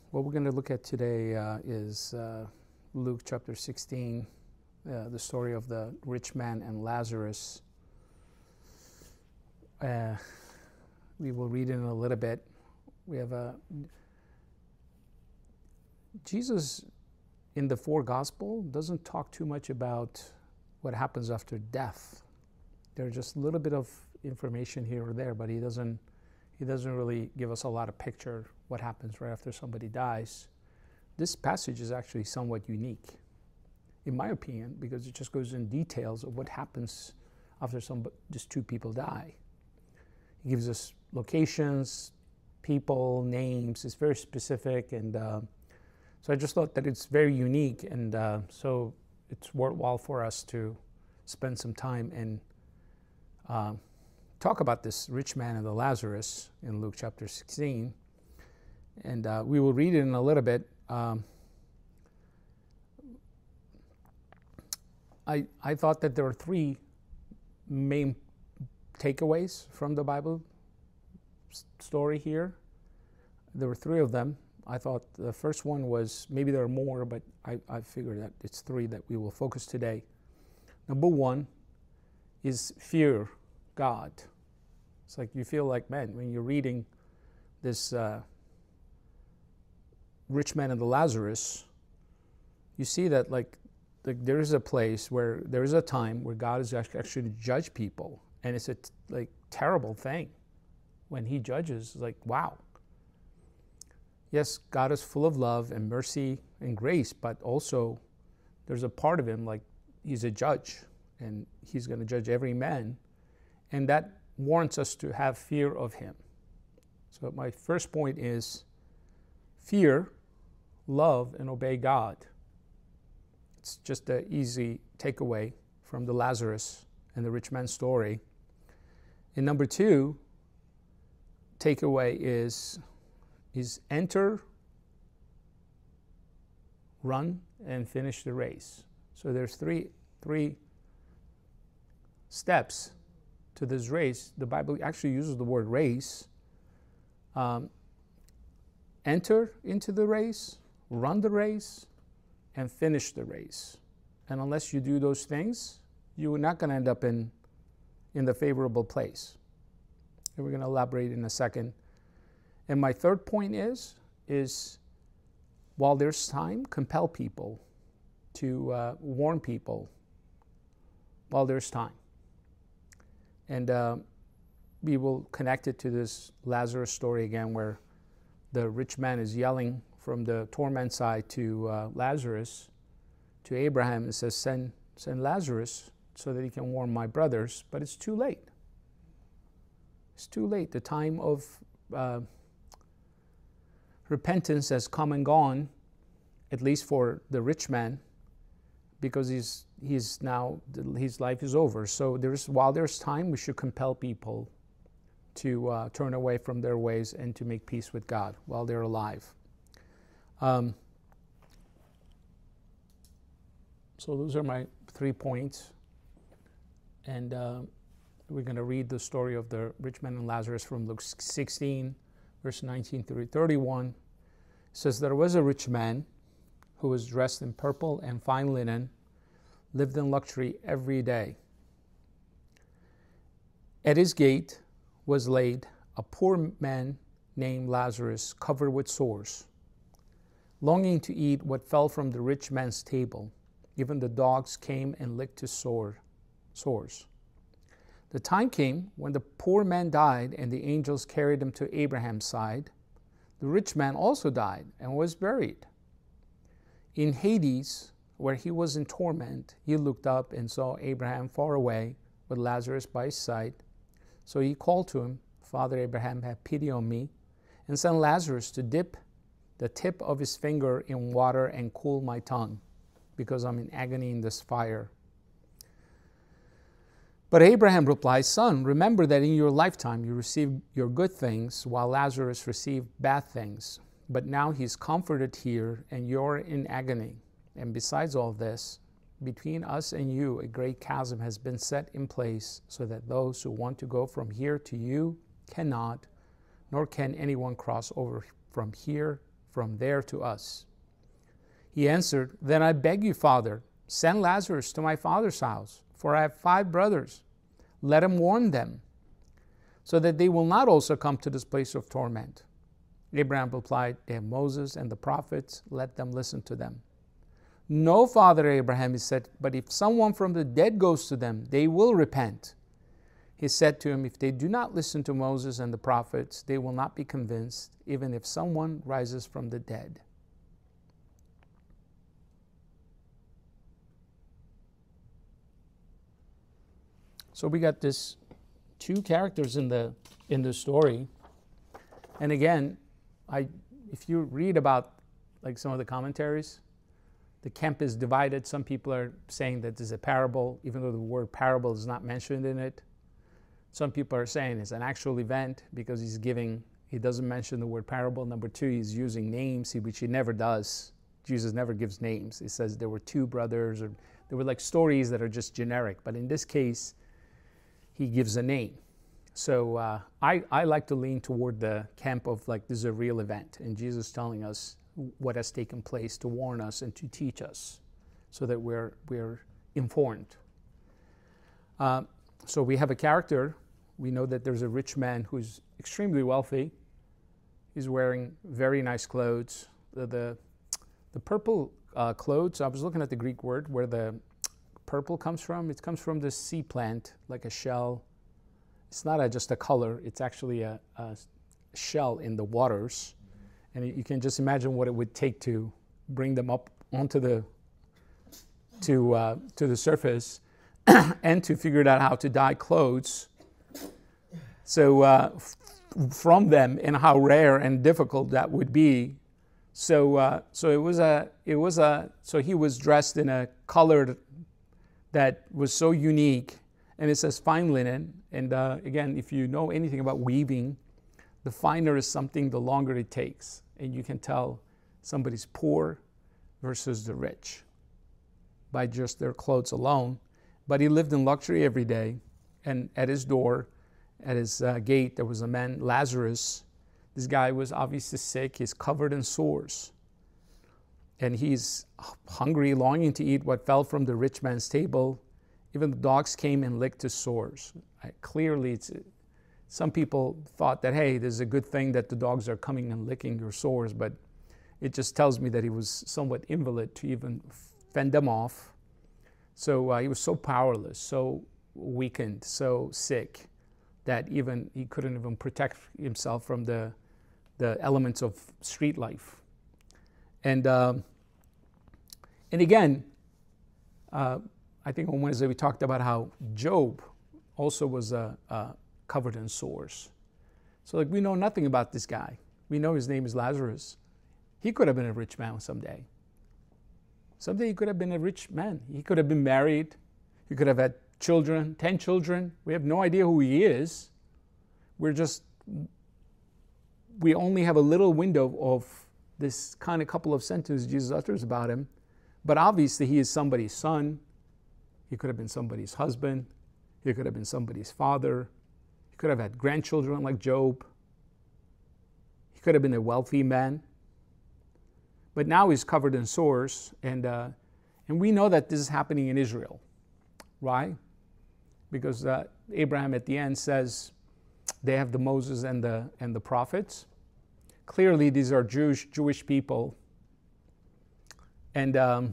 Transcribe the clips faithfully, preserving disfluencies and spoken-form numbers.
What we're going to look at today uh, is uh, Luke chapter sixteen, uh, the story of the rich man and Lazarus. Uh, we will read it in a little bit. We have a Jesus in the four gospel doesn't talk too much about what happens after death. There's just a little bit of information here or there, but he doesn't he doesn't really give us a lot of picture what happens right after somebody dies. This passage is actually somewhat unique, in my opinion, because it just goes in details of what happens after some just two people die. He gives us locations, people, names. It's very specific, and uh, so I just thought that it's very unique, and uh, so it's worthwhile for us to spend some time and uh, talk about this rich man and the Lazarus in Luke chapter sixteen. And uh, we will read it in a little bit. Um, I, I thought that there were three main takeaways from the Bible story here. There were three of them. I thought the first one was, maybe there are more, but I, I figured that it's three that we will focus today. Number one is fear God. It's like you feel like, man, when you're reading this uh, rich man and the Lazarus, you see that like, like there is a place where there is a time where God is actually to judge people, and it's a t- like terrible thing when he judges. Like, wow. Yes, God is full of love and mercy and grace, but also there's a part of him like he's a judge, and he's going to judge every man, and that warrants us to have fear of him. So my first point is fear, love, and obey God. It's just an easy takeaway from the Lazarus and the rich man's story. And number two takeaway is, is enter, run, and finish the race. So there's three, three steps to this race. The Bible actually uses the word race. Um, enter into the race, run the race, and finish the race. And unless you do those things, you're not going to end up in, in the favorable place. And we're going to elaborate in a second. And my third point is, is while there's time, compel people to uh, warn people while there's time. And uh, we will connect it to this Lazarus story again, where the rich man is yelling from the torment side to uh, Lazarus, to Abraham, and says, send, send Lazarus so that he can warn my brothers, but it's too late. It's too late. The time of uh, repentance has come and gone, at least for the rich man, because he's he's now, his life is over. So there's while there's time, we should compel people to uh, turn away from their ways and to make peace with God while they're alive. Um, so those are my three points. And uh, we're going to read the story of the rich man and Lazarus from Luke sixteen, verse nineteen through thirty-one. It says, there was a rich man who was dressed in purple and fine linen, lived in luxury every day. At his gate was laid a poor man named Lazarus, covered with sores, longing to eat what fell from the rich man's table. Even the dogs came and licked his sore, sores. The time came when the poor man died, and the angels carried him to Abraham's side. The rich man also died and was buried. In Hades, where he was in torment, he looked up and saw Abraham far away with Lazarus by his side. So he called to him, Father Abraham, have pity on me, and send Lazarus to dip the tip of his finger in water and cool my tongue, because I'm in agony in this fire. But Abraham replied, Son, remember that in your lifetime you received your good things, while Lazarus received bad things. But now he's comforted here, and you're in agony. And besides all this, between us and you a great chasm has been set in place, so that those who want to go from here to you cannot, nor can anyone cross over from here from there to us. He answered, Then I beg you, Father, send Lazarus to my father's house, for I have five brothers. Let him warn them, so that they will not also come to this place of torment. Abraham replied, They have Moses and the prophets. Let them listen to them. No, Father Abraham, he said, but if someone from the dead goes to them, they will repent. He said to him, If they do not listen to Moses and the prophets, they will not be convinced, even if someone rises from the dead. So we got this two characters in the in the story. And again, I if you read about like some of the commentaries, the camp is divided. Some people are saying that this is a parable, even though the word parable is not mentioned in it. Some people are saying it's an actual event because he's giving, he doesn't mention the word parable. Number two, he's using names, which he never does. Jesus never gives names. He says there were two brothers, or there were like stories that are just generic. But in this case, he gives a name. So uh, I, I like to lean toward the camp of like this is a real event, and Jesus telling us what has taken place to warn us and to teach us so that we're, we're informed. Uh, so we have a character. We know that there's a rich man who's extremely wealthy. He's wearing very nice clothes. The, the, the purple uh, clothes, I was looking at the Greek word where the purple comes from. It comes from the sea plant, like a shell. It's not a, just a color. It's actually a, a shell in the waters. And you can just imagine what it would take to bring them up onto the to uh, to the surface, and to figure out how to dye clothes. So uh, f- from them, and how rare and difficult that would be. So uh, so it was a it was a so he was dressed in a color that was so unique, and it says fine linen. And uh, again, if you know anything about weaving, the finer is something, the longer it takes. And you can tell somebody's poor versus the rich by just their clothes alone. But he lived in luxury every day. And at his door, at his uh, gate, there was a man, Lazarus. This guy was obviously sick. He's covered in sores. And he's hungry, longing to eat what fell from the rich man's table. Even the dogs came and licked his sores. Right? Clearly, it's... Some people thought that, hey, this is a good thing that the dogs are coming and licking your sores, but it just tells me that he was somewhat invalid to even fend them off. So uh, he was so powerless, so weakened, so sick, that even he couldn't even protect himself from the, the elements of street life. And, um, and again, uh, I think on Wednesday we talked about how Job also was a, a covered in sores. So like we know nothing about this guy. We know his name is Lazarus. He could have been a rich man someday. Someday he could have been a rich man. He could have been married. He could have had children, ten children. We have no idea who he is. We're just, we only have a little window of this kind of couple of sentences Jesus utters about him. But obviously he is somebody's son. He could have been somebody's husband. He could have been somebody's father. He could have had grandchildren like Job. He could have been a wealthy man. But now he's covered in sores. And, uh, and we know that this is happening in Israel. Why? Because uh, Abraham at the end says they have the Moses and the, and the prophets. Clearly these are Jewish, Jewish people. And um,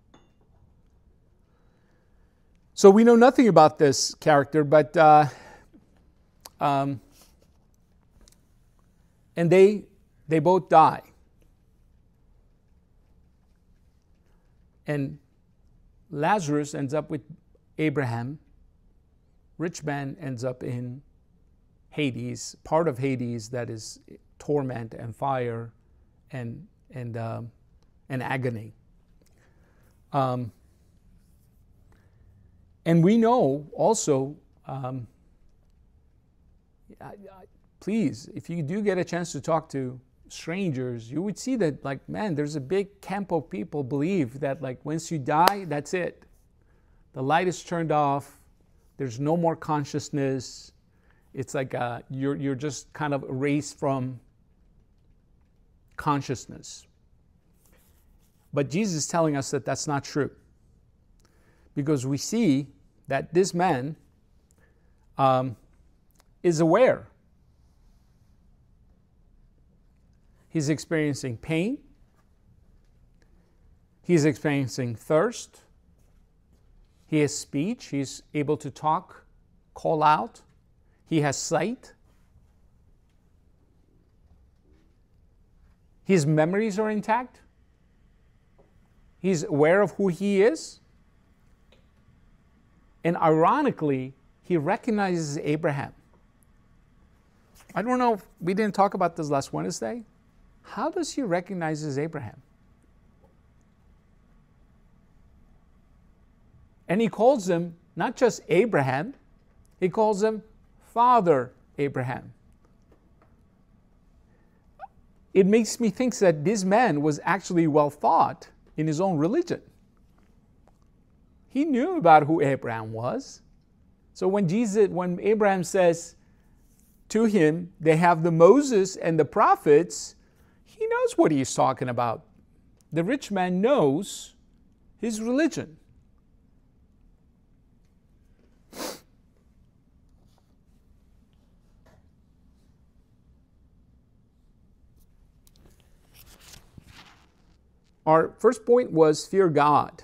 so we know nothing about this character, but... Uh, Um, and they they both die. And Lazarus ends up with Abraham. Rich man ends up in Hades, part of Hades that is torment and fire and and um, and agony. Um, and we know also. Um, I, I, please, if you do get a chance to talk to strangers, you would see that, like, man, there's a big camp of people believe that, like, once you die, that's it. The light is turned off. There's no more consciousness. It's like uh, you're you're just kind of erased from consciousness. But Jesus is telling us that that's not true, because we see that this man um, is aware. He's experiencing pain. He's experiencing thirst. He has speech. He's able to talk, call out. He has sight. His memories are intact. He's aware of who he is. And ironically, he recognizes Abraham. I don't know if we didn't talk about this last Wednesday. How does he recognize Abraham? And he calls him not just Abraham, he calls him Father Abraham. It makes me think that this man was actually well thought in his own religion. He knew about who Abraham was. So when Jesus, when Abraham says to him, they have the Moses and the prophets, he knows what he's talking about. The rich man knows his religion. Our first point was fear God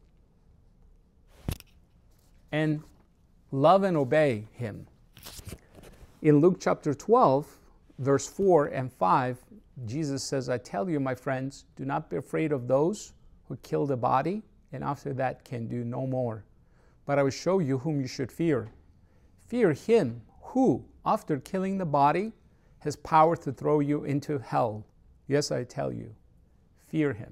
and love and obey him. In Luke chapter twelve, verse four and five, Jesus says, I tell you, my friends, do not be afraid of those who kill the body and after that can do no more. But I will show you whom you should fear. Fear him who, after killing the body, has power to throw you into hell. Yes, I tell you, fear him.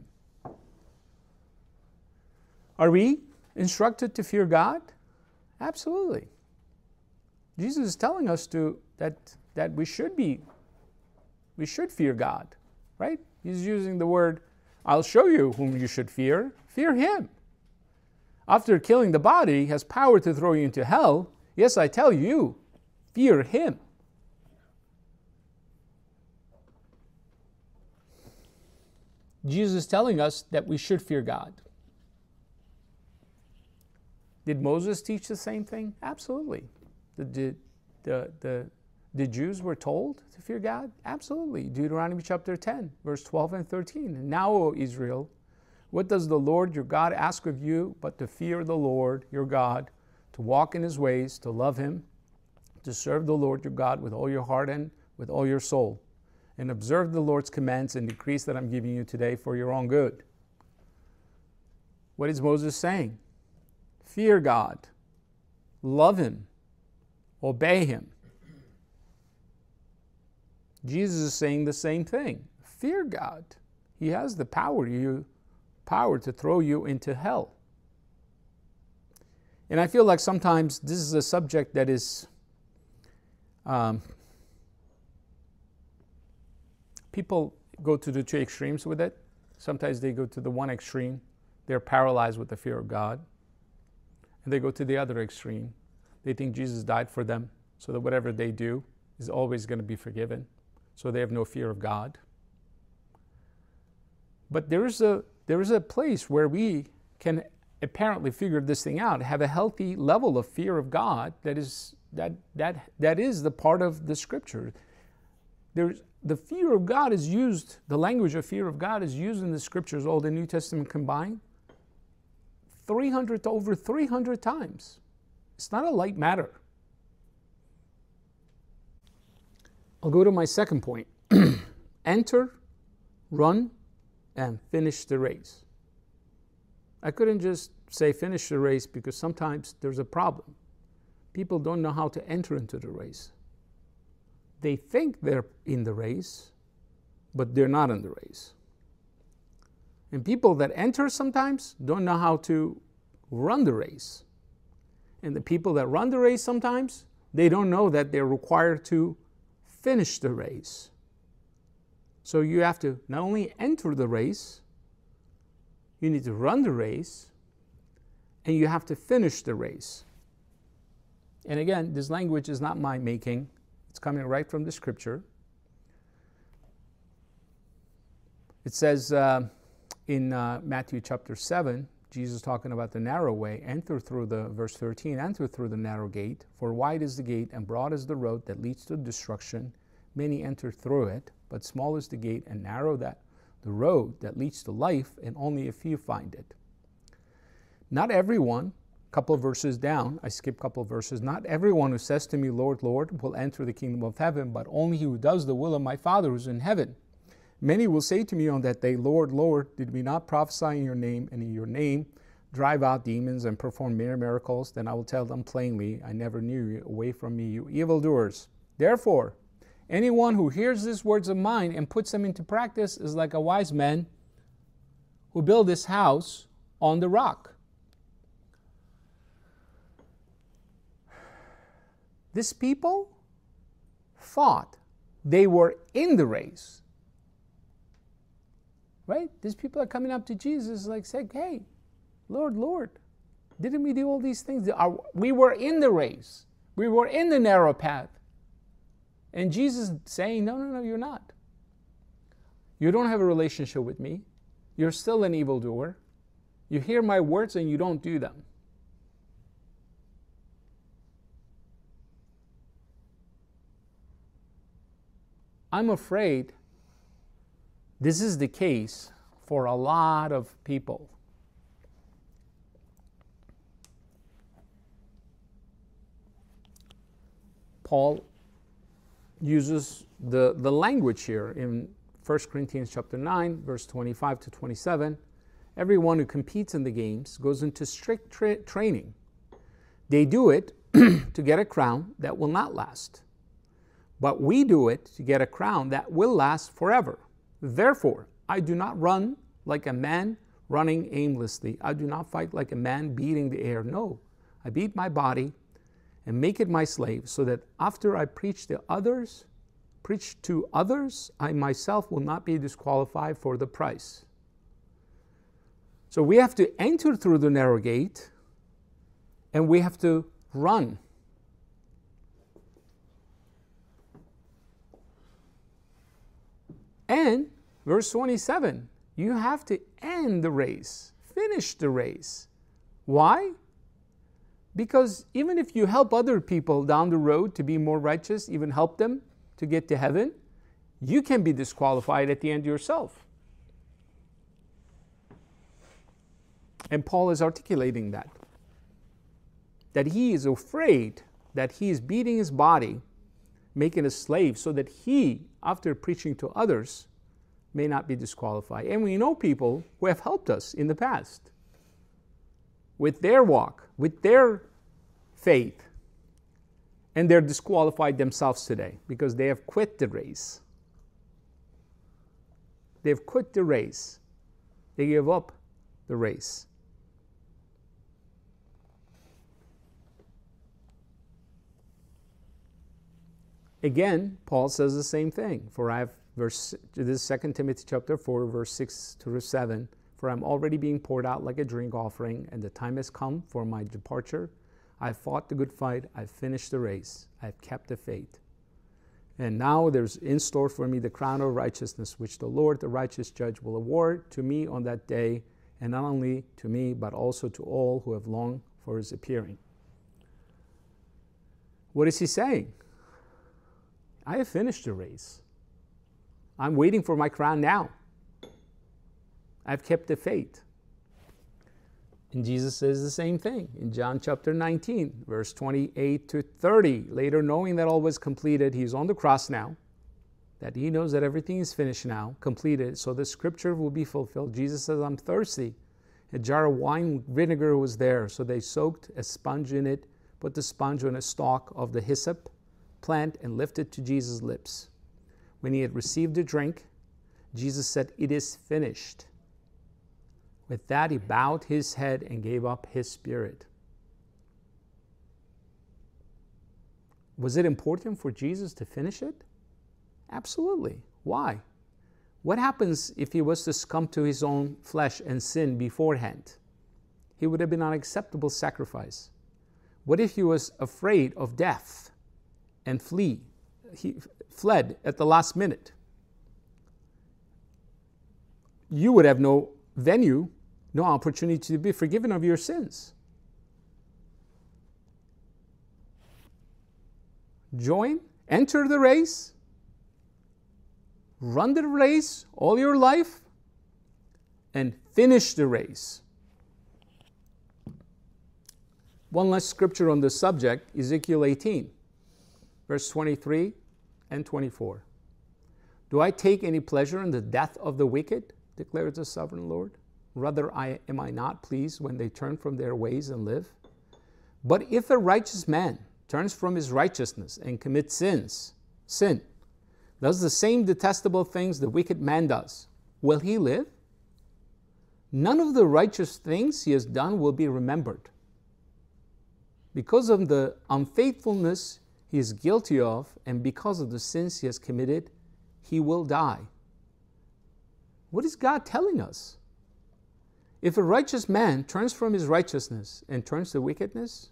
Are we instructed to fear God? Absolutely. Jesus is telling us to that, that we should be, we should fear God, right? He's using the word, I'll show you whom you should fear. Fear him. After killing the body, he has power to throw you into hell. Yes, I tell you, fear him. Jesus is telling us that we should fear God. Did Moses teach the same thing? Absolutely. The, the, the, the Jews were told to fear God? Absolutely. Deuteronomy chapter ten, verse twelve and thirteen. And now, O Israel, what does the Lord your God ask of you but to fear the Lord your God, to walk in his ways, to love him, to serve the Lord your God with all your heart and with all your soul, and observe the Lord's commands and decrees that I'm giving you today for your own good. What is Moses saying? Fear God, love him, obey him. Jesus is saying the same thing. Fear God. He has the power, you, power to throw you into hell. And I feel like sometimes this is a subject that is, um, people go to the two extremes with it. Sometimes they go to the one extreme. They're paralyzed with the fear of God. And they go to the other extreme. They think Jesus died for them, so that whatever they do is always going to be forgiven. So they have no fear of God. But there is a, there is a place where we can apparently figure this thing out, have a healthy level of fear of God that is, that, that, that is the part of the scripture. There's, the fear of God is used, the language of fear of God is used in the scriptures, Old and New Testament combined, three hundred to over three hundred times. It's not a light matter. I'll go to my second point. Enter, run, and finish the race. I couldn't just say finish the race because sometimes there's a problem. People don't know how to enter into the race. They think they're in the race, but they're not in the race. And people that enter sometimes don't know how to run the race. And the people that run the race sometimes, they don't know that they're required to finish the race. So you have to not only enter the race, you need to run the race, and you have to finish the race. And again, this language is not my making. It's coming right from the scripture. It says uh, in uh, Matthew chapter seven, Jesus talking about the narrow way, enter through the, verse thirteen, enter through the narrow gate, for wide is the gate and broad is the road that leads to destruction. Many enter through it, but small is the gate and narrow that the road that leads to life, and only a few find it. Not everyone, a couple of verses down, I skipped a couple of verses, not everyone who says to me, Lord, Lord, will enter the kingdom of heaven, but only he who does the will of my Father who is in heaven. Many will say to me on that day, Lord, Lord, did we not prophesy in your name, and in your name drive out demons and perform many miracles? Then I will tell them plainly, I never knew you. Away from me, you evildoers. Therefore, anyone who hears these words of mine and puts them into practice is like a wise man who built his house on the rock. These people thought they were in the race. Right? These people are coming up to Jesus like saying, hey, Lord, Lord, didn't we do all these things? We were in the race. We were in the narrow path. And Jesus saying, no, no, no, you're not. You don't have a relationship with me. You're still an evildoer. You hear my words and you don't do them. I'm afraid this is the case for a lot of people. Paul uses the, the language here in First Corinthians chapter nine, verse twenty-five to twenty-seven. Everyone who competes in the games goes into strict tra- training. They do it to get a crown that will not last. But we do it to get a crown that will last forever. Therefore, I do not run like a man running aimlessly. I do not fight like a man beating the air. No, I beat my body and make it my slave, so that after I preach to others, preach to others, I myself will not be disqualified for the price. So we have to enter through the narrow gate, and we have to run. And verse twenty-seven, you have to end the race, finish the race. Why? Because even if you help other people down the road to be more righteous, even help them to get to heaven, you can be disqualified at the end yourself. And Paul is articulating that. That he is afraid that he is beating his body, making a slave, so that he, after preaching to others, may not be disqualified. And we know people who have helped us in the past with their walk, with their faith, and they're disqualified themselves today because they have quit the race. They've quit the race. They give up the race. Again, Paul says the same thing. For I have, verse, this is Second Timothy chapter four, verse six to seven. For I am already being poured out like a drink offering, and the time has come for my departure. I have fought the good fight. I have finished the race. I have kept the faith. And now there's in store for me the crown of righteousness, which the Lord, the righteous judge, will award to me on that day, and not only to me, but also to all who have longed for his appearing. What is he saying? I have finished the race. I'm waiting for my crown now. I've kept the faith. And Jesus says the same thing in John chapter nineteen, verse twenty-eight to thirty. Later, knowing that all was completed, he's on the cross now, that he knows that everything is finished now, completed, so the scripture will be fulfilled. Jesus says, I'm thirsty. A jar of wine vinegar was there, so they soaked a sponge in it, put the sponge on a stalk of the hyssop plant, and lifted to Jesus' lips. When he had received the drink, Jesus said, it is finished. With that, he bowed his head and gave up his spirit. Was it important for Jesus to finish it? Absolutely. Why? What happens if he was to succumb to his own flesh and sin beforehand? He would have been an unacceptable sacrifice. What if he was afraid of death and flee? He fled at the last minute. you would have no venue, no opportunity to be forgiven of your sins. Join, enter the race, run the race all your life, and finish the race. One last scripture on this subject, Ezekiel eighteen, verse twenty-three and twenty-four. Do I take any pleasure in the death of the wicked, declares the sovereign Lord? Rather, I, am I not pleased when they turn from their ways and live? But if a righteous man turns from his righteousness and commits sins, sin, does the same detestable things the wicked man does, will he live? None of the righteous things he has done will be remembered. Because of the unfaithfulness he is guilty of, and because of the sins he has committed, he will die. What is God telling us? If a righteous man turns from his righteousness and turns to wickedness,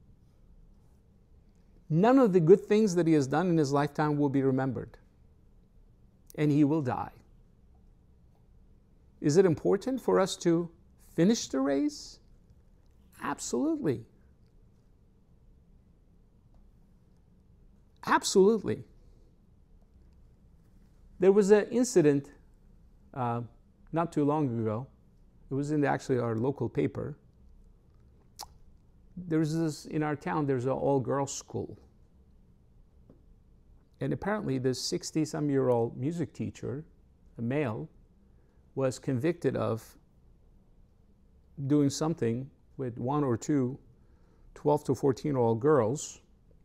none of the good things that he has done in his lifetime will be remembered, and he will die. Is it important for us to finish the race? Absolutely. Absolutely. There was an incident uh, not too long ago. It was in the, actually our local paper. There's this, in our town, there's an all-girls school. And apparently this sixty-some-year-old music teacher, a male, was convicted of doing something with one or two twelve to fourteen-year-old girls.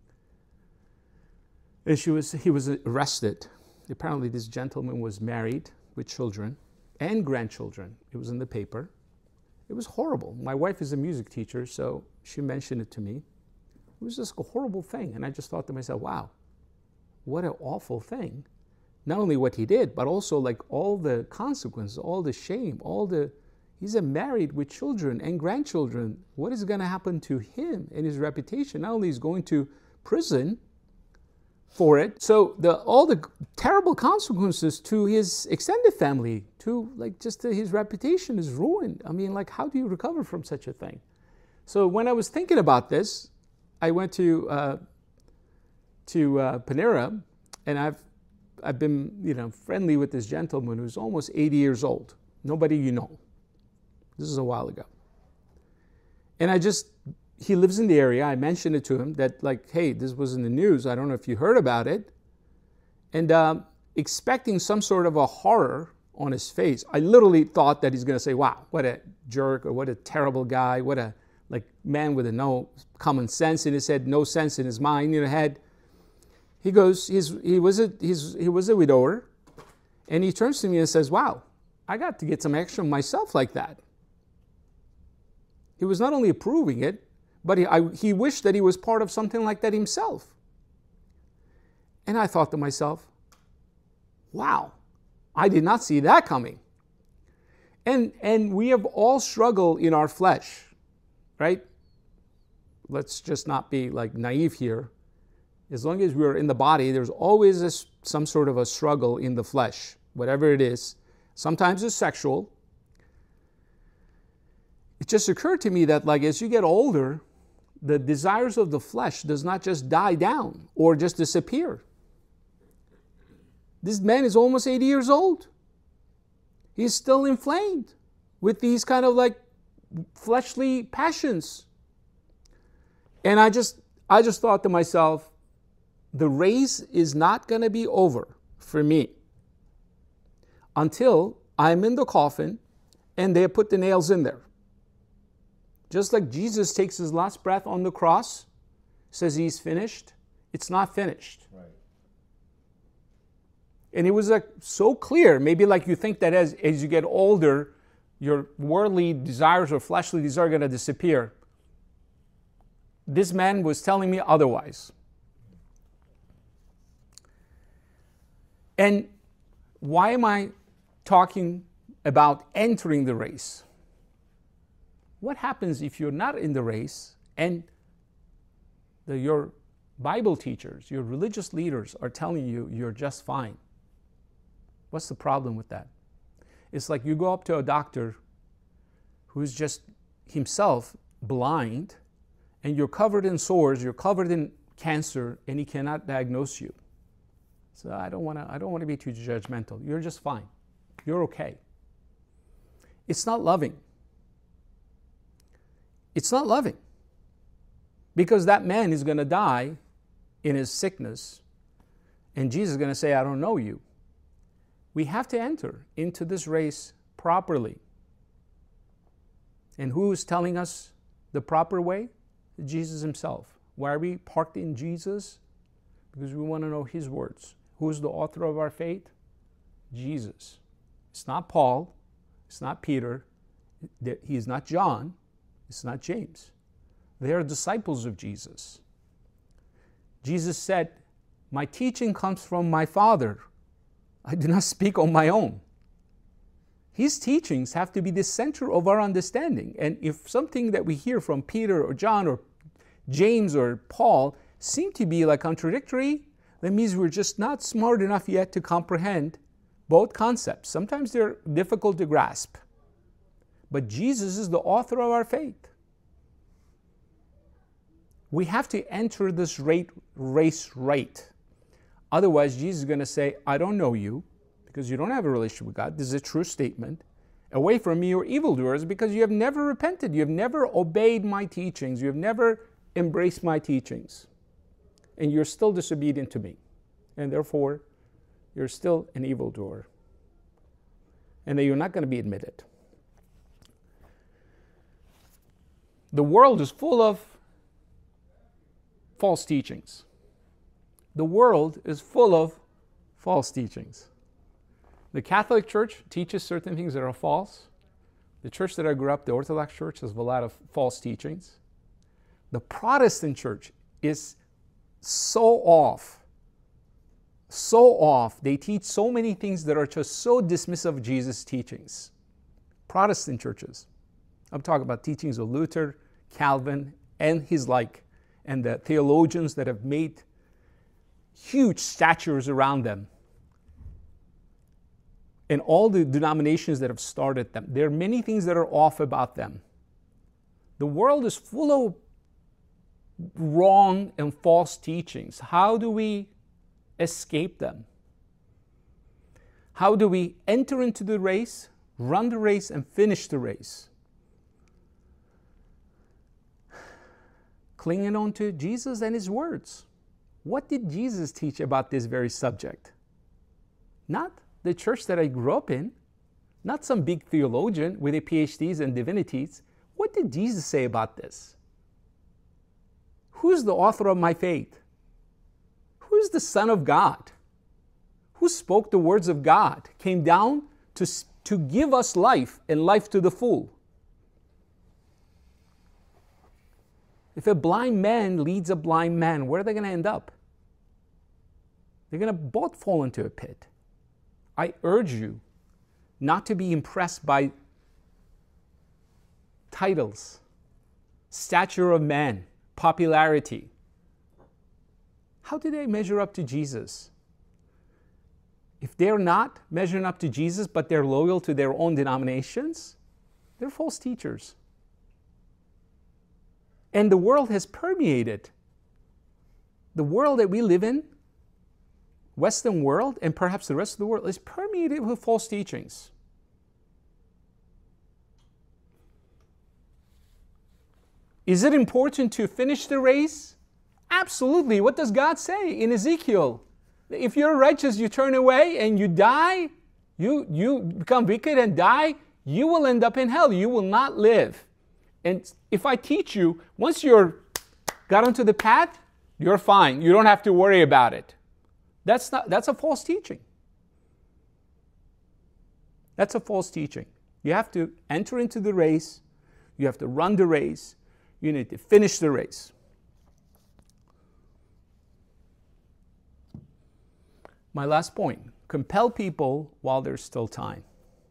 And she was, he was arrested. Apparently this gentleman was married with children and grandchildren. It was in the paper. It was horrible. My wife is a music teacher, so she mentioned it to me. It was just a horrible thing. And I just thought to myself, wow, what an awful thing. Not only what he did, but also like all the consequences, all the shame, all the, he's a married with children and grandchildren. What is going to happen to him and his reputation? Not only is he going to prison for it, so the all the terrible consequences to his extended family, to like just to his reputation is ruined. I mean, like, how do you recover from such a thing? So when I was thinking about this, I went to uh, to uh, Panera, and I've I've been you know friendly with this gentleman who's almost eighty years old. Nobody you know. This is a while ago, and I just. He lives in the area. I mentioned it to him that like, hey, this was in the news. I don't know if you heard about it. And uh, expecting some sort of a horror on his face, I literally thought that he's going to say, wow, what a jerk, or what a terrible guy, what a like man with a no common sense in his head, no sense in his mind, in his head. He goes, he's, he, was a, he's, he was a widower, and he turns to me and says, wow, I got to get some action myself like that. He was not only approving it, but he, I, he wished that he was part of something like that himself. And I thought to myself, wow, I did not see that coming. And, and we have all struggled in our flesh, right? Let's just not be like naive here. As long as we're in the body, there's always a, some sort of a struggle in the flesh, whatever it is. Sometimes it's sexual. It just occurred to me that like as you get older, the desires of the flesh does not just die down or just disappear. This man is almost eighty years old. He's still inflamed with these kind of like fleshly passions. And I just, I just thought to myself, the race is not going to be over for me until I'm in the coffin and they put the nails in there. Just like Jesus takes his last breath on the cross, says he's finished, it's not finished. Right. And it was like so clear, maybe like you think that as, as you get older, your worldly desires or fleshly desires are going to disappear. This man was telling me otherwise. And why am I talking about entering the race? What happens if you're not in the race and the, your Bible teachers, your religious leaders are telling you you're just fine? What's the problem with that? It's like you go up to a doctor who's just himself blind, and you're covered in sores, you're covered in cancer, and he cannot diagnose you. So I don't want to I don't want to be too judgmental. You're just fine. You're okay. It's not loving. It's not loving. Because that man is going to die in his sickness, and Jesus is going to say, I don't know you. We have to enter into this race properly. And who is telling us the proper way? Jesus himself. Why are we parked in Jesus? Because we want to know his words. Who is the author of our faith? Jesus. It's not Paul. It's not Peter. He is not John. It's not James. They are disciples of Jesus. Jesus said, my teaching comes from my Father. I do not speak on my own. His teachings have to be the center of our understanding. And if something that we hear from Peter or John or James or Paul seem to be like contradictory, that means we're just not smart enough yet to comprehend both concepts. Sometimes they're difficult to grasp. But Jesus is the author of our faith. We have to enter this race right. Otherwise, Jesus is going to say, I don't know you, because you don't have a relationship with God. This is a true statement. Away from me, you're evildoers, because you have never repented. You have never obeyed my teachings. You have never embraced my teachings. And you're still disobedient to me. And therefore, you're still an evildoer. And that you're not going to be admitted. The world is full of false teachings. The world is full of false teachings. The Catholic Church teaches certain things that are false. The church that I grew up, the Orthodox Church, has a lot of false teachings. The Protestant Church is so off. So off. They teach so many things that are just so dismissive of Jesus' teachings. Protestant churches. I'm talking about teachings of Luther, Calvin, and his like, and the theologians that have made huge statues around them, and all the denominations that have started them. There are many things that are off about them. The world is full of wrong and false teachings. How do we escape them? How do we enter into the race, run the race, and finish the race? Clinging on to Jesus and his words. What did Jesus teach about this very subject? Not the church that I grew up in, not some big theologian with a P H Ds and divinities. What did Jesus say about this? Who's the author of my faith? Who's the Son of God? Who spoke the words of God, came down to, to give us life and life to the full? If a blind man leads a blind man, where are they going to end up? They're going to both fall into a pit. I urge you not to be impressed by titles, stature of man, popularity. How do they measure up to Jesus? If they're not measuring up to Jesus, but they're loyal to their own denominations, they're false teachers. And the world has permeated. The world that we live in, Western world, and perhaps the rest of the world, is permeated with false teachings. Is it important to finish the race? Absolutely. What does God say in Ezekiel? If you're righteous, you turn away and you die, you, you become wicked and die, you will end up in hell. You will not live. And if I teach you, once you're got onto the path, you're fine. You don't have to worry about it. That's not, that's a false teaching. That's a false teaching. You have to enter into the race. You have to run the race. You need to finish the race. My last point, compel people while there's still time.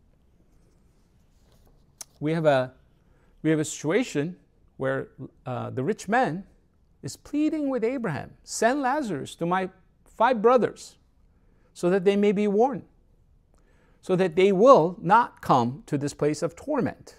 We have a We have a situation where uh, the rich man is pleading with Abraham, send Lazarus to my five brothers so that they may be warned. so that they will not come to this place of torment.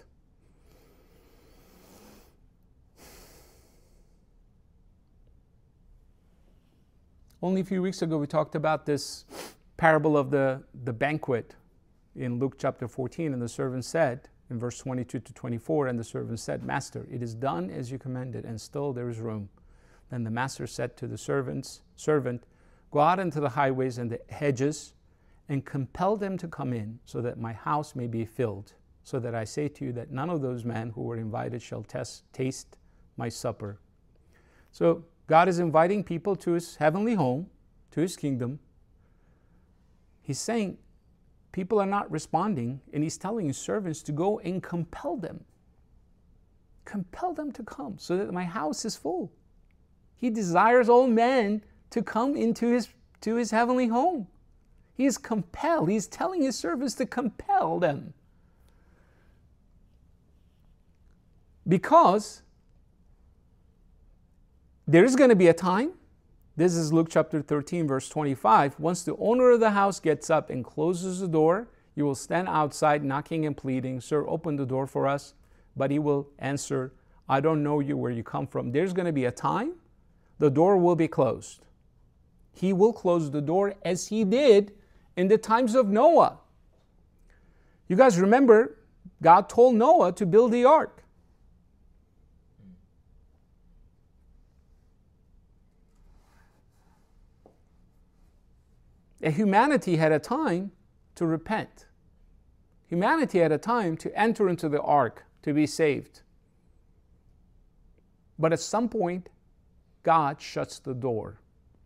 Only a few weeks ago we talked about this parable of the, the banquet in Luke chapter fourteen, and the servant said, in verse twenty-two to twenty-four, and the servant said, Master, it is done as you commanded, and still there is room. Then the master said to the servants, servant, go out into the highways and the hedges, and compel them to come in, so that my house may be filled. So that I say to you that none of those men who were invited shall test, taste my supper. So God is inviting people to his heavenly home, to his kingdom. He's saying people are not responding, and he's telling his servants to go and compel them. Compel them to come so that my house is full. He desires all men to come into his, to his heavenly home. He is compelled. He's telling his servants to compel them. Because there is going to be a time, this is Luke chapter thirteen, verse twenty-five, once the owner of the house gets up and closes the door, you will stand outside knocking and pleading, Sir, open the door for us. But he will answer, I don't know you, where you come from. There's going to be a time, the door will be closed. He will close the door as he did in the times of Noah. You guys remember, God told Noah to build the ark. And humanity had a time to repent. Humanity had a time to enter into the ark to be saved. But at some point, God shuts the door.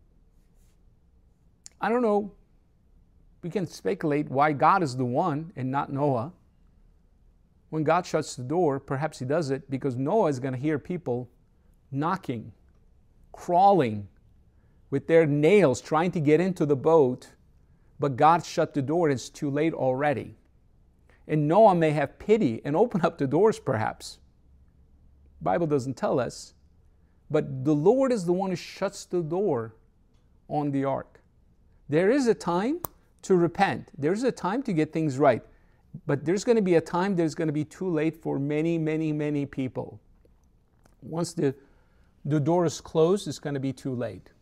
I don't know, we can speculate why God is the one and not Noah. When God shuts the door, perhaps he does it because Noah is going to hear people knocking, crawling, with their nails trying to get into the boat, but God shut the door and it's too late already. And Noah may have pity and open up the doors perhaps. The Bible doesn't tell us, but the Lord is the one who shuts the door on the ark. There is a time to repent. There's a time to get things right. But there's going to be a time there's going to be too late for many, many, many people. Once the, the door is closed, it's going to be too late.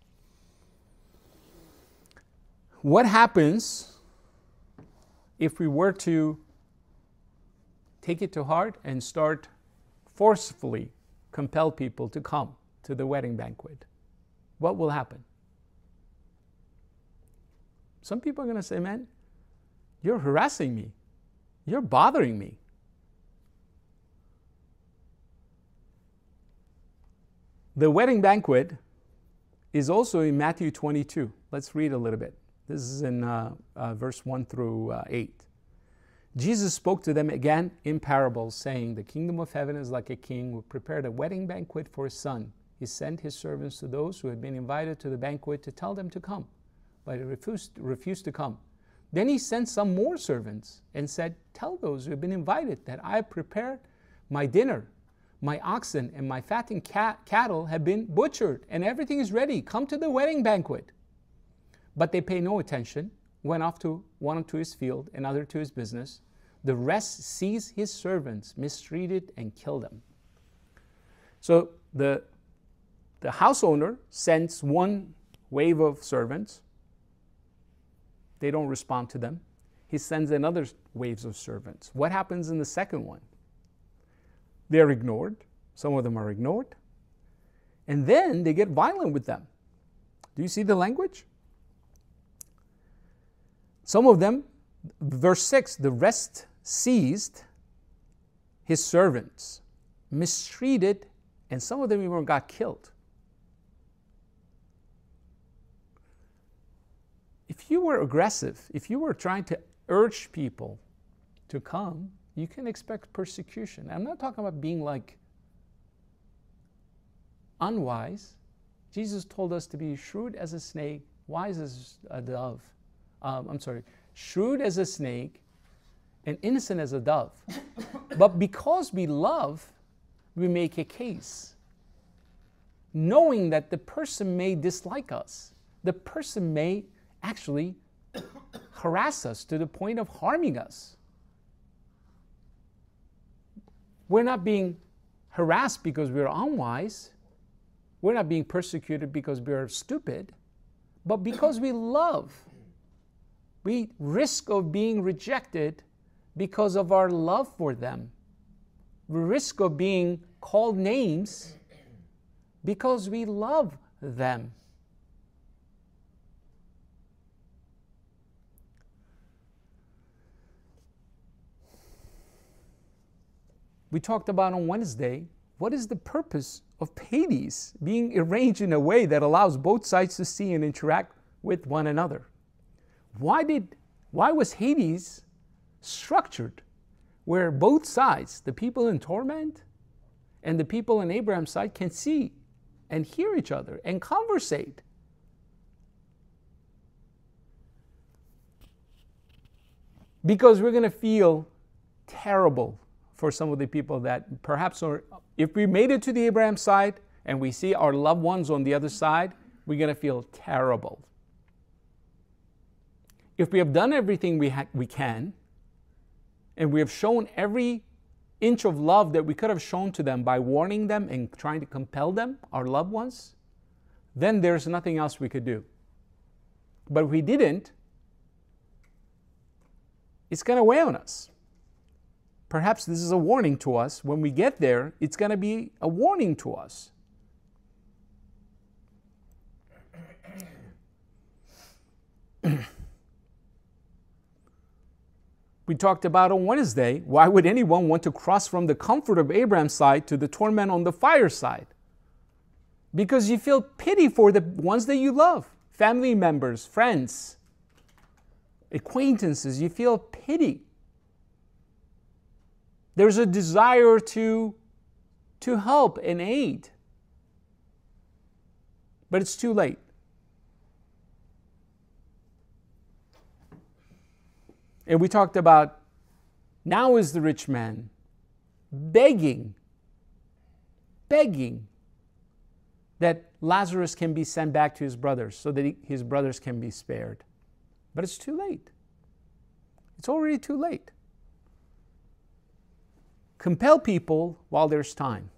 What happens if we were to take it to heart and start forcefully compel people to come to the wedding banquet? What will happen? Some people are going to say, man, you're harassing me. You're bothering me. The wedding banquet is also in Matthew twenty-two. Let's read a little bit. This is in uh, uh, verse one through uh, eight. Jesus spoke to them again in parables, saying, the kingdom of heaven is like a king who prepared a wedding banquet for his son. He sent his servants to those who had been invited to the banquet to tell them to come, but they refused, refused to come. Then he sent some more servants and said, tell those who have been invited that I have prepared my dinner. My oxen and my fattened cat, cattle have been butchered, and everything is ready. Come to the wedding banquet. But they pay no attention, went off to one to his field, another to his business. The rest seized his servants, mistreated, and killed them. So the, the house owner sends one wave of servants. They don't respond to them. He sends another waves of servants. What happens in the second one? They're ignored. Some of them are ignored. And then they get violent with them. Do you see the language? Some of them, verse six, the rest seized his servants, mistreated, and some of them even got killed. If you were aggressive, if you were trying to urge people to come, you can expect persecution. I'm not talking about being like unwise. Jesus told us to be shrewd as a snake, wise as a dove. Um, I'm sorry, shrewd as a snake and innocent as a dove. But because we love, we make a case, knowing that the person may dislike us. The person may actually harass us to the point of harming us. We're not being harassed because we're unwise. We're not being persecuted because we're stupid, but because we love. We risk of being rejected because of our love for them. We risk of being called names because we love them. We talked about on Wednesday, what is the purpose of Hades being arranged in a way that allows both sides to see and interact with one another? Why did, why was Hades structured where both sides, the people in torment and the people on Abraham's side, can see and hear each other and conversate? Because we're going to feel terrible for some of the people that perhaps are, if we made it to the Abraham side and we see our loved ones on the other side, we're going to feel terrible. If we have done everything we, ha- we can, and we have shown every inch of love that we could have shown to them by warning them and trying to compel them, our loved ones, then there's nothing else we could do. But if we didn't, it's going to weigh on us. Perhaps this is a warning to us. When we get there, it's going to be a warning to us. We talked about on Wednesday, why would anyone want to cross from the comfort of Abraham's side to the torment on the fire side? Because you feel pity for the ones that you love, family members, friends, acquaintances. You feel pity. There's a desire to, to help and aid. But it's too late. And we talked about, now is the rich man begging, begging that Lazarus can be sent back to his brothers so that he, his brothers can be spared. But it's too late. It's already too late. Compel people while there's time.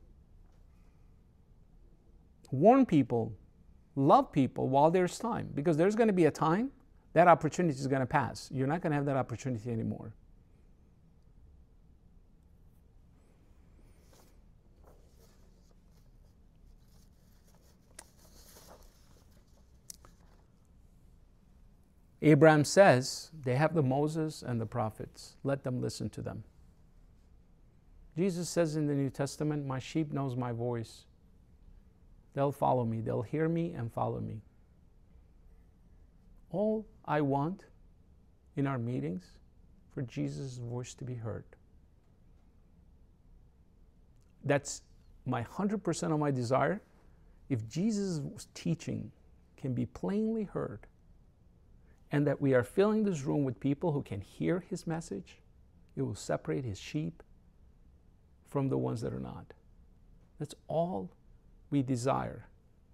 Warn people, love people while there's time, because there's going to be a time that opportunity is going to pass. You're not going to have that opportunity anymore. Abraham says, they have the Moses and the prophets. Let them listen to them. Jesus says in the New Testament, my sheep knows my voice. They'll follow me. They'll hear me and follow me. All I want in our meetings for Jesus' voice to be heard. That's my one hundred percent of my desire. If Jesus' teaching can be plainly heard, and that we are filling this room with people who can hear his message, it will separate his sheep from the ones that are not. That's all we desire.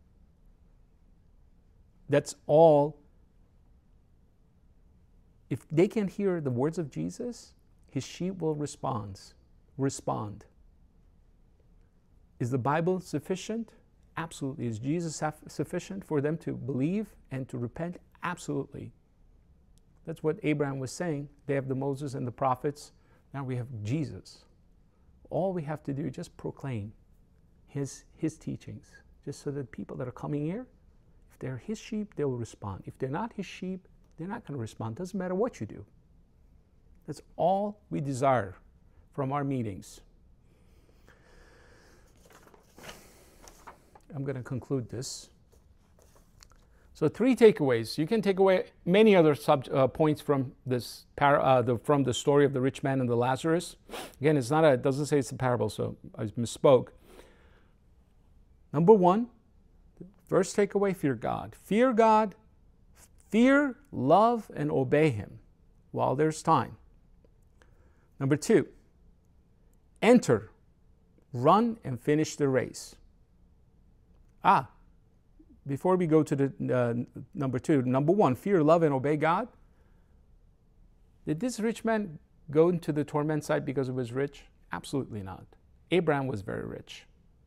That's all. If they can hear the words of Jesus, his sheep will respond. Respond. Is the Bible sufficient? Absolutely. Is Jesus sufficient for them to believe and to repent? Absolutely. That's what Abraham was saying. They have the Moses and the prophets. Now we have Jesus. All we have to do is just proclaim his, his teachings, just so that people that are coming here, if they're his sheep, they will respond. If they're not his sheep, they're not going to respond. Doesn't matter what you do. That's all we desire from our meetings. I'm going to conclude this. So three takeaways. You can take away many other sub, uh, points from this par- uh, the, from the story of the rich man and the Lazarus. Again, it's not a, it doesn't say it's a parable, so I misspoke. Number one, first takeaway, fear God. Fear God, fear, love, and obey him while there's time. Number two, enter, run, and finish the race. Ah, before we go to the uh, number two, number one, fear, love, and obey God. Did this rich man go into the torment site because he was rich? Absolutely not. Abraham was very rich.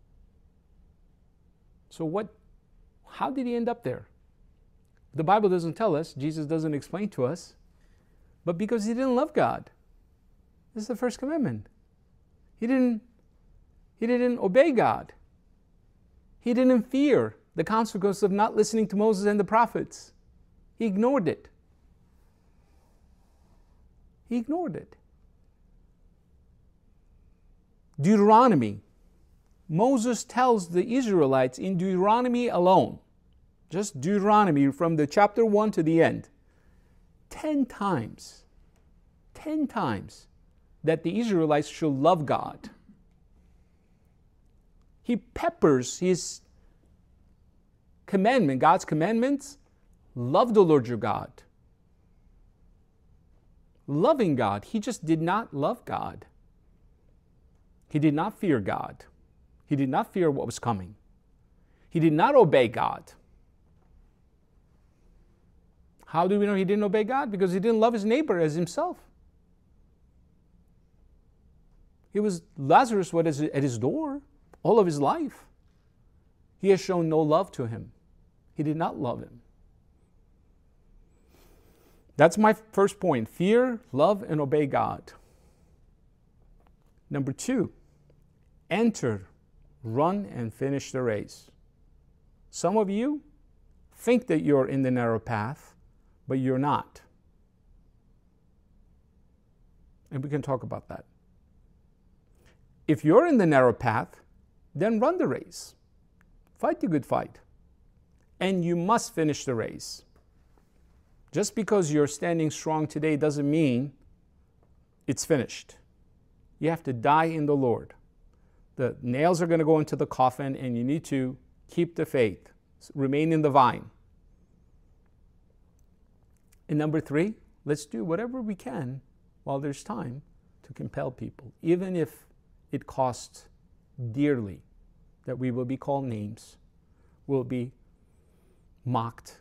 So what, how did he end up there? The Bible doesn't tell us, Jesus doesn't explain to us, but because he didn't love God. This is the first commandment. He didn't, he didn't obey God. He didn't fear the consequence of not listening to Moses and the prophets. He ignored it. He ignored it. Deuteronomy. Moses tells the Israelites in Deuteronomy alone, just Deuteronomy from the chapter one to the end, ten times, ten times that the Israelites should love God. He peppers his commandment, God's commandments, love the Lord your God. Loving God, he just did not love God. He did not fear God. He did not fear what was coming. He did not obey God. How do we know he didn't obey God? Because he didn't love his neighbor as himself. He was, Lazarus was at his door all of his life. He has shown no love to him. He did not love him. That's my first point. Fear, love, and obey God. Number two, enter, run, and finish the race. Some of you think that you're in the narrow path, but you're not. And we can talk about that. If you're in the narrow path, then run the race. Fight the good fight. And you must finish the race. Just because you're standing strong today doesn't mean it's finished. You have to die in the Lord. The nails are going to go into the coffin, and you need to keep the faith. Remain in the vine. And number three, let's do whatever we can while there's time to compel people, even if it costs dearly, that we will be called names, will be mocked,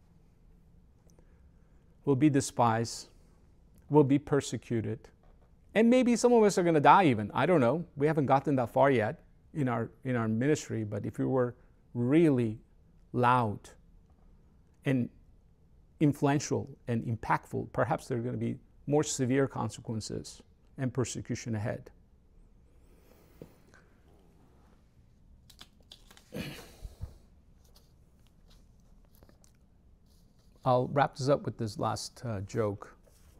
will be despised, will be persecuted. And maybe some of us are going to die even. I don't know. We haven't gotten that far yet in our, in our ministry, but if we were really loud and influential and impactful, perhaps there are going to be more severe consequences and persecution ahead. I'll wrap this up with this last uh, joke.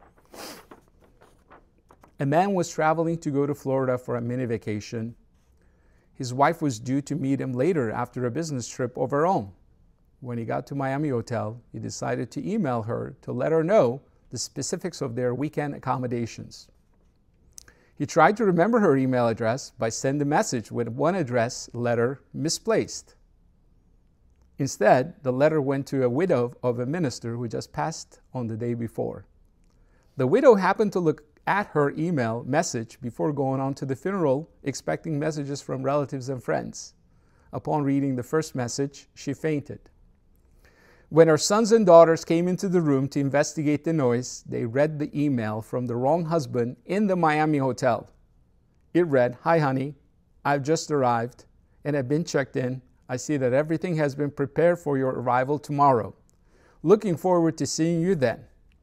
A man was traveling to go to Florida for a mini vacation. His wife was due to meet him later after a business trip of her own. When he got to Miami Hotel, he decided to email her to let her know the specifics of their weekend accommodations. He tried to remember her email address by sending a message with one address letter misplaced. Instead, the letter went to a widow of a minister who just passed on the day before. The widow happened to look at her email message before going on to the funeral, expecting messages from relatives and friends. Upon reading the first message, she fainted. When her sons and daughters came into the room to investigate the noise, they read the email from the wrong husband in the Miami hotel. It read, "Hi honey, I've just arrived and have been checked in. I see that everything has been prepared for your arrival tomorrow. Looking forward to seeing you then.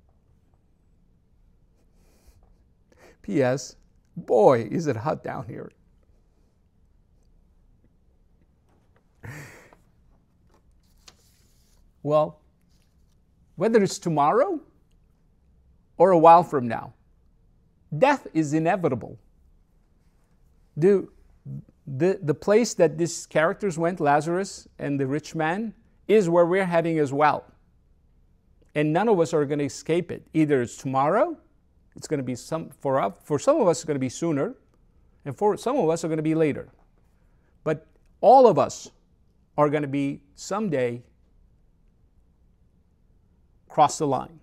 P S. Boy, is it hot down here." Well, whether it's tomorrow or a while from now, death is inevitable. Do The, the place that these characters went, Lazarus and the rich man, is where we're heading as well. And none of us are going to escape it. Either it's tomorrow, it's going to be some, for, up, for some of us it's going to be sooner, and for some of us are going to be later. But all of us are going to be someday cross the line.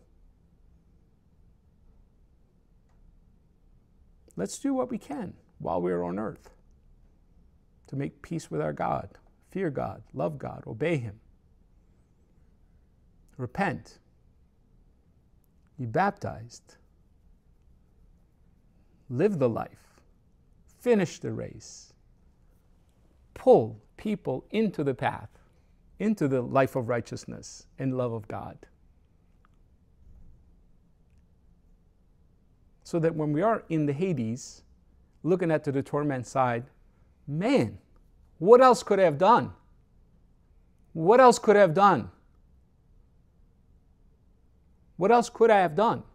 Let's do what we can while we're on earth to make peace with our God, fear God, love God, obey Him. repent, be baptized, live the life, finish the race, pull people into the path, into the life of righteousness and love of God. So that when we are in the Hades, looking at the torment side, man, what else could I have done? What else could I have done? What else could I have done?